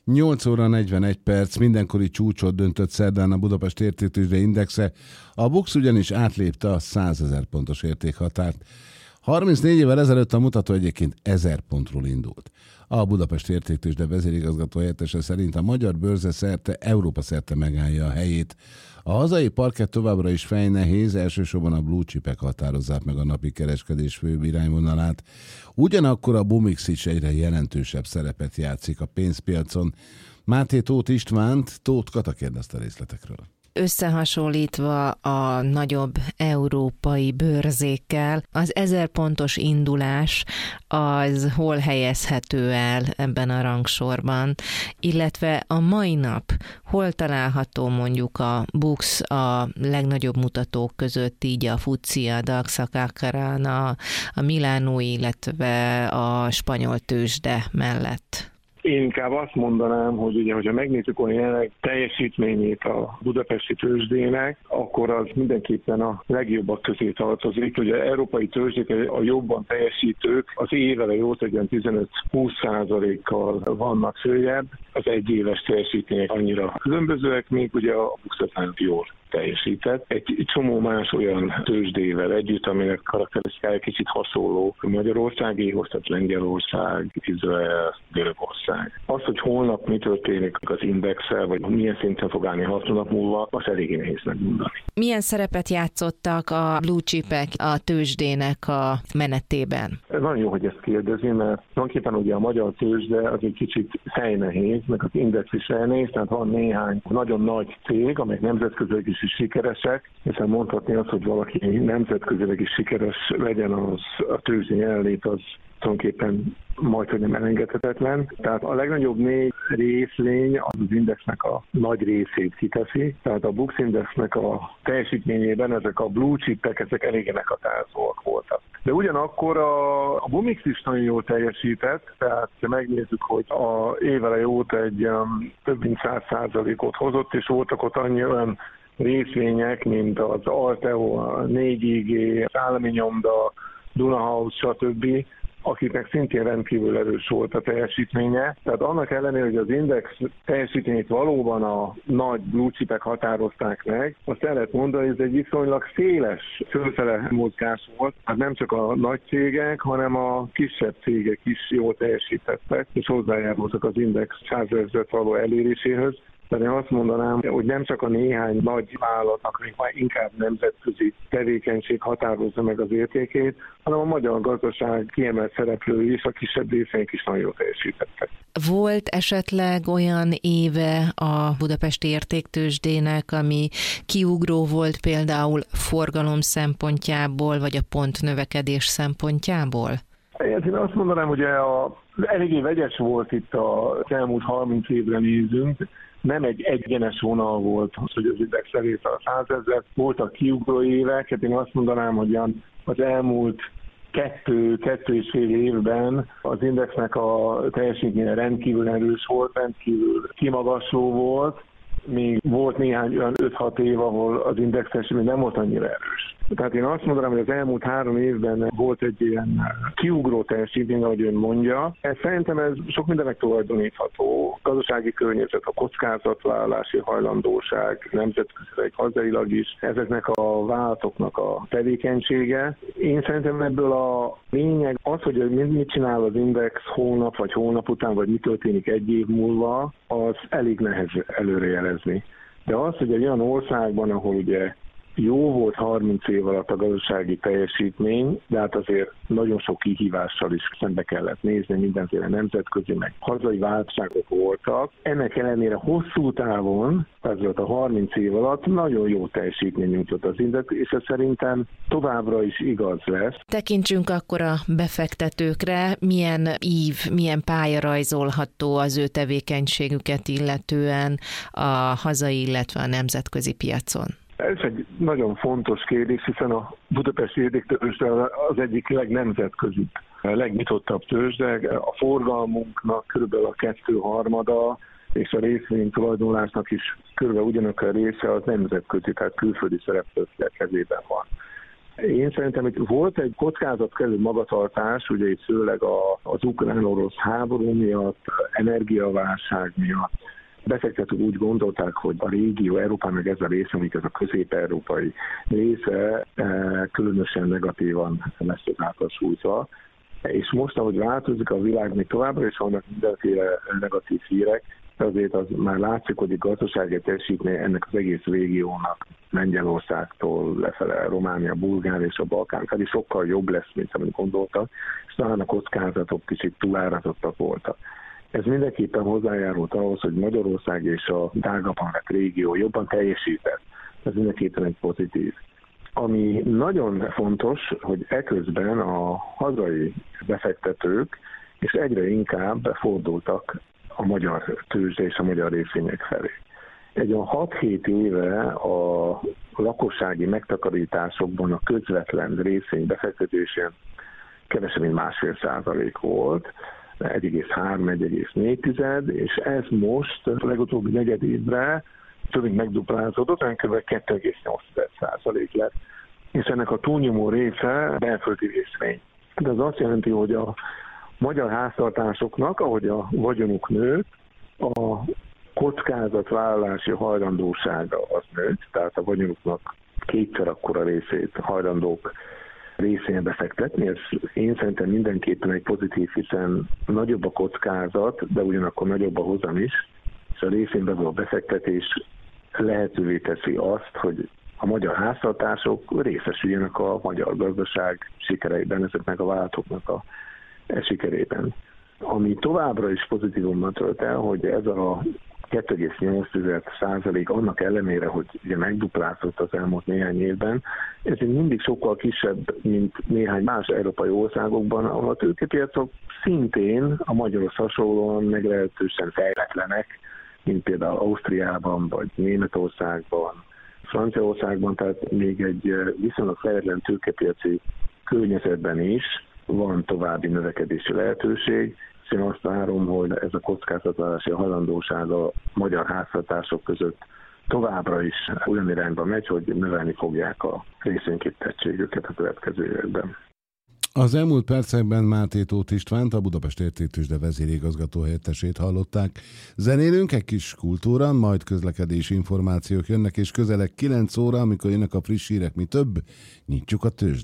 8 óra 41 perc, mindenkori csúcsot döntött szerdán a Budapest Értéktőzsde Indexe. A BUX ugyanis átlépte a 100 000 pontos értékhatárt. 34 évvel ezelőtt a mutató egyébként 1000 pontról indult. A Budapest Értéktőzsde vezérigazgató helyettese szerint a magyar bőrze szerte, Európa szerte megállja a helyét. A hazai parkett továbbra is fejnehéz, elsősorban a blue chipek határozzák meg a napi kereskedés főbb irányvonalát. Ugyanakkor a Bumix is egyre jelentősebb szerepet játszik a pénzpiacon. Máté Tóth Istvánt, Tóth Kata kérdezte részletekről. Összehasonlítva a nagyobb európai bőrzékkel, az 1000 pontos indulás az hol helyezhető el ebben a rangsorban, illetve a mai nap hol található mondjuk a BUX a legnagyobb mutatók között, így a FTSE, a DAX, a CAC-40, a milánói, illetve a spanyol tőzsde mellett? Én inkább azt mondanám, hogy ugye, hogyha megnézzük a jelenleg teljesítményét a budapesti tőzsdének, akkor az mindenképpen a legjobbak közé tartozik. Ugye európai tőzsdék a jobban teljesítők az évele óta egy 15-20%-kal vannak följebb, az egyéves teljesítmények annyira különbözőek, még ugye a BUX jól teljesített. Egy csomó más olyan tőzsdével együtt, aminek karakterisztikája kicsit hasonló Magyarországéhoz, tehát Lengyelország, Izrael, Görögország. Az, hogy holnap mi történik az indexel, vagy milyen szinten fog állni 6 nap múlva, az eléggé nehéz megmondani. Milyen szerepet játszottak a blue chipek a tőzsdének a menetében? Nagyon jó, hogy ezt kérdezi, mert tulajdonképpen ugye a magyar tőzsde az egy kicsit fejnehéz, meg az index is fejnehéz, tehát van néhány nagyon nagy cég, amelyek nemzetközileg is sikeresek, hiszen mondhatni azt, hogy valaki nemzetközileg is sikeres legyen, az a tőzsdén jelenlét az tulajdonképpen majdhogy nem elengedhetetlen. Tehát a legnagyobb 4 részvény az indexnek a nagy részét kiteszi, tehát a BUX indexnek a teljesítményében ezek a blue chipek, ezek eléggé meghatározóak voltak. De ugyanakkor a Bumix is nagyon jól teljesített, tehát ha megnézzük, hogy a évele óta egy több mint 100%-ot hozott, és voltak ott annyi olyan részvények, mint az Alteo, a 4IG, az Állami Nyomda, Dunahouse, stb., akiknek szintén rendkívül erős volt a teljesítménye. Tehát annak ellenére, hogy az index teljesítményét valóban a nagy blue chipek határozták meg, azt el lehet mondani, hogy ez egy viszonylag széles fölfele mozgás volt. Hát nem csak a nagy cégek, hanem a kisebb cégek is jól teljesítettek, és hozzájárultak az index 100 000 való eléréséhez. Tehát én azt mondanám, hogy nem csak a néhány nagy vállalatnak, még már inkább nemzetközi tevékenység határozza meg az értékét, hanem a magyar gazdaság kiemelt szereplői és a kisebb részeink is nagyon jól teljesítettek. Volt esetleg olyan éve a Budapesti Értéktőzsdének, ami kiugró volt például forgalom szempontjából, vagy a pontnövekedés szempontjából? Én azt mondanám, hogy eléggé vegyes volt itt az elmúlt 30 évre nézünk. Nem egy egyenes vonal volt, hogy az index elérte a 100 000. Voltak kiugró évek, hát én azt mondanám, hogy az elmúlt 2-2,5 évben az indexnek a teljesítménye rendkívül erős volt, rendkívül kimagasló volt, még volt néhány olyan 5-6 év, ahol az index teljesítmény nem volt annyira erős. Tehát én azt mondanám, hogy az elmúlt 3 évben volt egy ilyen kiugró teljesítmény, ahogy ön mondja. Szerintem ez sok mindennek tulajdonítható. Gazdasági környezet, a kockázatvállalási hajlandóság, nemzetközileg, hazailag is, ezeknek a vállalatoknak a tevékenysége. Én szerintem ebből a lényeg az, hogy mit csinál az index hónap, vagy hónap után, vagy mi történik egy év múlva, az elég nehéz előrejelezni. De az, hogy egy olyan országban, ahol ugye jó volt 30 év alatt a gazdasági teljesítmény, de hát azért nagyon sok kihívással is szembe kellett nézni, mindenféle nemzetközi, meg hazai válságok voltak. Ennek ellenére hosszú távon, tehát a 30 év alatt nagyon jó teljesítmény nyújtott az index, és ez szerintem továbbra is igaz lesz. Tekintsünk akkor a befektetőkre, milyen ív, milyen pálya rajzolható az ő tevékenységüket illetően a hazai, illetve a nemzetközi piacon. Ez egy nagyon fontos kérdés, hiszen a budapesti értéktőzsde az egyik legnemzetközibb, legnyitottabb tőzsde. A forgalmunknak körülbelül a 2/3, és a részvény tulajdonlásnak is körülbelül ugyanakkor a része az nemzetközi, tehát külföldi szereplők kezében van. Én szerintem itt volt egy kockázatkerülő magatartás, ugye itt főleg az ukrán-orosz háború miatt, energiaválság miatt. Befektetők úgy gondolták, hogy a régió, Európának ez a része, amik ez a közép-európai része különösen negatívan lesz ezáltal sújtva. És most, ahogy változik a világ, még továbbra is vannak mindenféle negatív hírek, de azért az már látszik, hogy a gazdasági teljesítmény ennek az egész régiónak, Lengyelországtól lefele, Románia, Bulgária és a Balkán felé sokkal jobb lesz, mint amit gondoltak, és talán a kockázatok kicsit túlárazottak voltak. Ez mindenképpen hozzájárult ahhoz, hogy Magyarország és a tágabban vett régió jobban teljesített. Ez mindenképpen egy pozitív. Ami nagyon fontos, hogy eközben a hazai befektetők és egyre inkább fordultak a magyar tőzsde és a magyar részvények felé. Egy olyan 6-7 éve a lakossági megtakarításokban a közvetlen részvény befektetésén kevesebb, mint 1,5% volt, 1,3-1,4, és ez most a legutóbbi negyed évre több mint megduplázódott, kb. 2,8% lett. És ennek a túlnyomó része belföldi részvény. De az azt jelenti, hogy a magyar háztartásoknak, ahogy a vagyonuk nőtt, a kockázatvállalási hajlandósága az nőtt, tehát a vagyonuknak kétszer akkora részét hajlandók részén befektetni. Ez én szerintem mindenképpen egy pozitív, hiszen nagyobb a kockázat, de ugyanakkor nagyobb a hozam is, és a részén való befektetés lehetővé teszi azt, hogy a magyar háztartások részesüljenek a magyar gazdaság sikereiben, ezeknek a vállalatoknak a sikerében. Ami továbbra is pozitívumban tölt el, hogy ez a 2,8% annak ellenére, hogy ugye megduplázott az elmúlt néhány évben, ez mindig sokkal kisebb, mint néhány más európai országokban, ahol a tőkepiacok szintén a magyarhoz hasonlóan meglehetősen fejletlenek, mint például Ausztriában, vagy Németországban, Franciaországban, tehát még egy viszonylag fejletlen tőkepiaci környezetben is van további növekedési lehetőség, és én azt várom, hogy ez a kockázatvállalási hajlandóság a magyar háztartások között továbbra is olyan irányba megy, hogy növelni fogják a részvényképtettségüket a következő években. Az elmúlt percekben Máté Tóth Istvánt, a Budapest Értéktőzsde vezérigazgató helyettesét hallották. Zenélünk egy kis kultúra, majd közlekedési információk jönnek, és közeleg 9 óra, amikor jönnek a friss hírek, mi több, nyitjuk a tőzsdét.